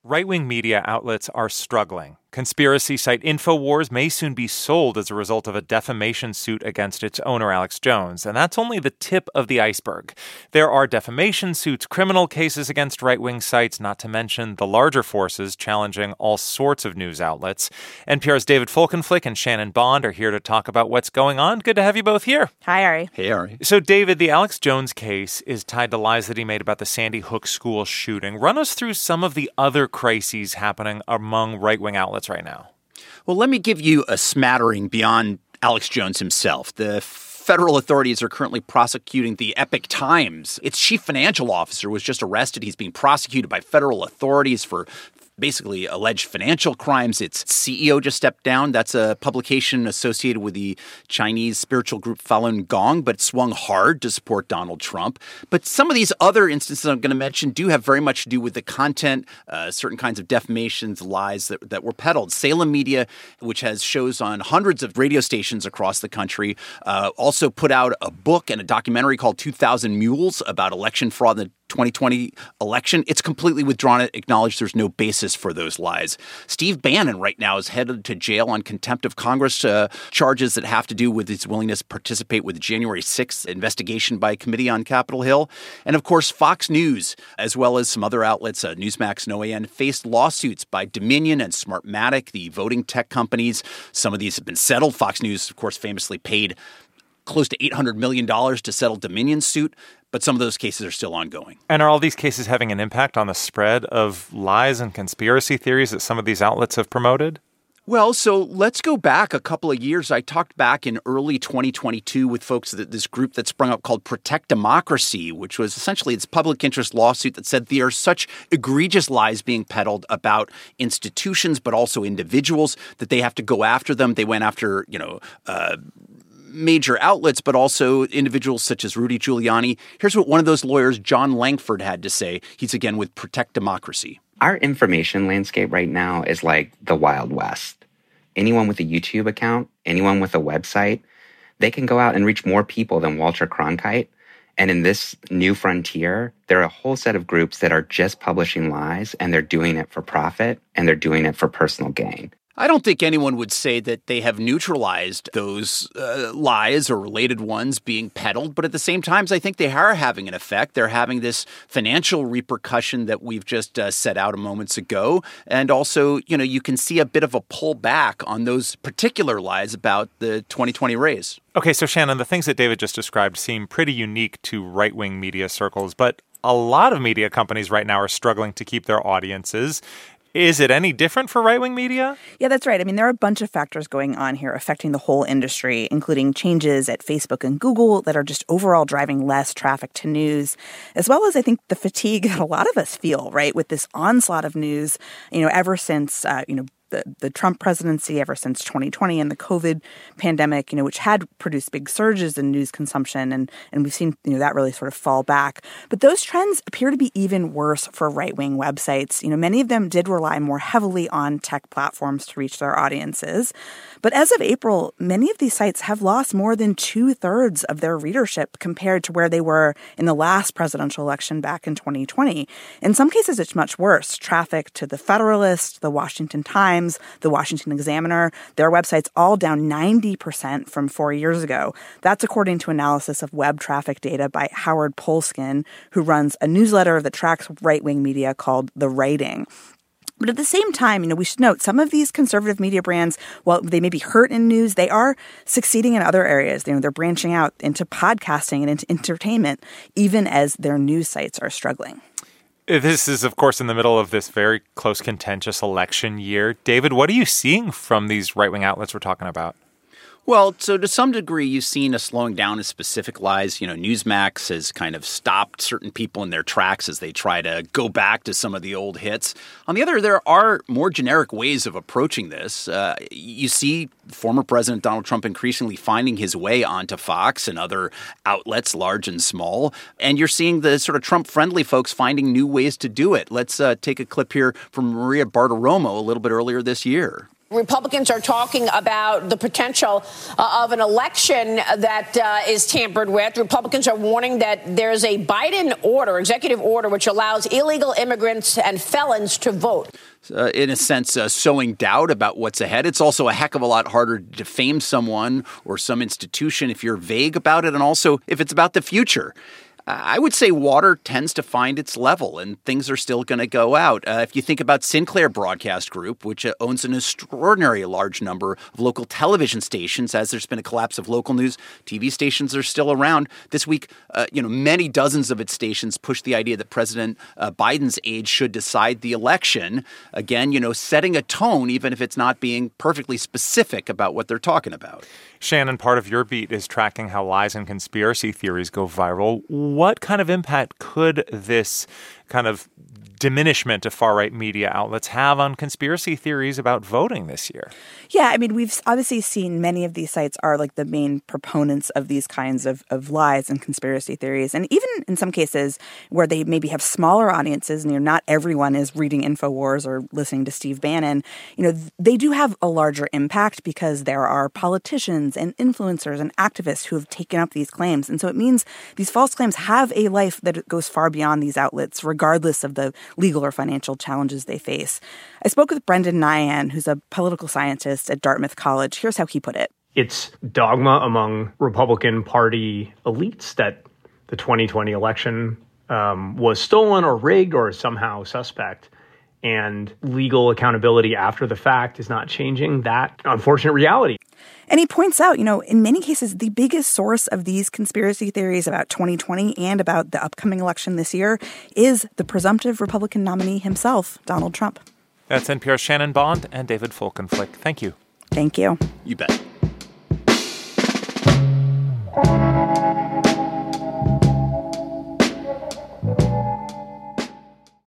Right-wing media outlets are struggling. Conspiracy site InfoWars may soon be sold as a result of a defamation suit against its owner, Alex Jones, and that's only the tip of the iceberg. There are defamation suits, criminal cases against right-wing sites, not to mention the larger forces challenging all sorts of news outlets. NPR's David Folkenflik and Shannon Bond are here to talk about what's going on. Good to have you both here. Hi, Ari. Hey, Ari. So, David, the Alex Jones case is tied to lies that he made about the Sandy Hook school shooting. Run us through some of the other crises happening among right-wing outlets right now. Well, let me give you a smattering beyond Alex Jones himself. The federal authorities are currently prosecuting the Epoch Times. Its chief financial officer was just arrested. He's being prosecuted by federal authorities for basically alleged financial crimes. Its CEO just stepped down. That's a publication associated with the Chinese spiritual group Falun Gong, but it swung hard to support Donald Trump. But some of these other instances I'm going to mention do have very much to do with the content, certain kinds of defamations, lies that were peddled. Salem Media, which has shows on hundreds of radio stations across the country, also put out a book and a documentary called 2000 Mules about election fraud in the 2020 election. It's completely withdrawn it, acknowledged there's no basis for those lies. Steve Bannon right now is headed to jail on contempt of Congress charges that have to do with his willingness to participate with the January 6th investigation by a committee on Capitol Hill. And of course, Fox News, as well as some other outlets, Newsmax and OAN, faced lawsuits by Dominion and Smartmatic, the voting tech companies. Some of these have been settled. Fox News, of course, famously paid close to $800 million to settle Dominion's suit, but some of those cases are still ongoing. And are all these cases having an impact on the spread of lies and conspiracy theories that some of these outlets have promoted? Well, so let's go back a couple of years. I talked back in early 2022 with folks at this group that sprung up called Protect Democracy, which was essentially its public interest lawsuit that said there are such egregious lies being peddled about institutions, but also individuals, that they have to go after them. They went after, major outlets, but also individuals such as Rudy Giuliani. Here's what one of those lawyers, John Langford, had to say. He's again with Protect Democracy. Our information landscape right now is like the Wild West. Anyone with a YouTube account, anyone with a website, they can go out and reach more people than Walter Cronkite. And in this new frontier, there are a whole set of groups that are just publishing lies, and they're doing it for profit, and they're doing it for personal gain. I don't think anyone would say that they have neutralized those lies or related ones being peddled. But at the same time, I think they are having an effect. They're having this financial repercussion that we've just set out a moments ago. And also, you can see a bit of a pullback on those particular lies about the 2020 race. Okay, so Shannon, the things that David just described seem pretty unique to right-wing media circles, but a lot of media companies right now are struggling to keep their audiences. Is it any different for right-wing media? Yeah, that's right. I mean, there are a bunch of factors going on here affecting the whole industry, including changes at Facebook and Google that are just overall driving less traffic to news, as well as I think the fatigue that a lot of us feel, right, with this onslaught of news, ever since, the Trump presidency, ever since 2020 and the COVID pandemic, which had produced big surges in news consumption. And we've seen, that really sort of fall back. But those trends appear to be even worse for right-wing websites. Many of them did rely more heavily on tech platforms to reach their audiences. But as of April, many of these sites have lost more than 2/3 of their readership compared to where they were in the last presidential election back in 2020. In some cases, it's much worse. Traffic to the Federalist, the Washington Times, the Washington Examiner, their websites all down 90% from 4 years ago. That's according to analysis of web traffic data by Howard Polskin, who runs a newsletter that tracks right-wing media called The Writing. But at the same time, we should note some of these conservative media brands, while they may be hurt in news, they are succeeding in other areas. They're branching out into podcasting and into entertainment, even as their news sites are struggling. This is, of course, in the middle of this very close, contentious election year. David, what are you seeing from these right-wing outlets we're talking about? Well, so to some degree, you've seen a slowing down of specific lies. Newsmax has kind of stopped certain people in their tracks as they try to go back to some of the old hits. On the other, there are more generic ways of approaching this. You see former President Donald Trump increasingly finding his way onto Fox and other outlets, large and small. And you're seeing the sort of Trump-friendly folks finding new ways to do it. Let's take a clip here from Maria Bartiromo a little bit earlier this year. Republicans are talking about the potential of an election that is tampered with. Republicans are warning that there's a Biden order, executive order, which allows illegal immigrants and felons to vote. In a sense, sowing doubt about what's ahead. It's also a heck of a lot harder to defame someone or some institution if you're vague about it, and also if it's about the future. I would say water tends to find its level and things are still going to go out. If you think about Sinclair Broadcast Group, which owns an extraordinarily large number of local television stations, as there's been a collapse of local news, TV stations are still around. This week, many dozens of its stations pushed the idea that President Biden's aide should decide the election. Again, setting a tone, even if it's not being perfectly specific about what they're talking about. Shannon, part of your beat is tracking how lies and conspiracy theories go viral. What kind of impact could this kind of diminishment of far-right media outlets have on conspiracy theories about voting this year? Yeah, I mean, we've obviously seen many of these sites are like the main proponents of these kinds of lies and conspiracy theories. And even in some cases where they maybe have smaller audiences and not everyone is reading InfoWars or listening to Steve Bannon, they do have a larger impact because there are politicians and influencers and activists who have taken up these claims. And so it means these false claims have a life that goes far beyond these outlets, regardless of the legal or financial challenges they face. I spoke with Brendan Nyhan, who's a political scientist at Dartmouth College. Here's how he put it. It's dogma among Republican Party elites that the 2020 election was stolen or rigged or somehow suspect. And legal accountability after the fact is not changing that unfortunate reality. And he points out, in many cases, the biggest source of these conspiracy theories about 2020 and about the upcoming election this year is the presumptive Republican nominee himself, Donald Trump. That's NPR's Shannon Bond and David Folkenflik. Thank you. Thank you. You bet.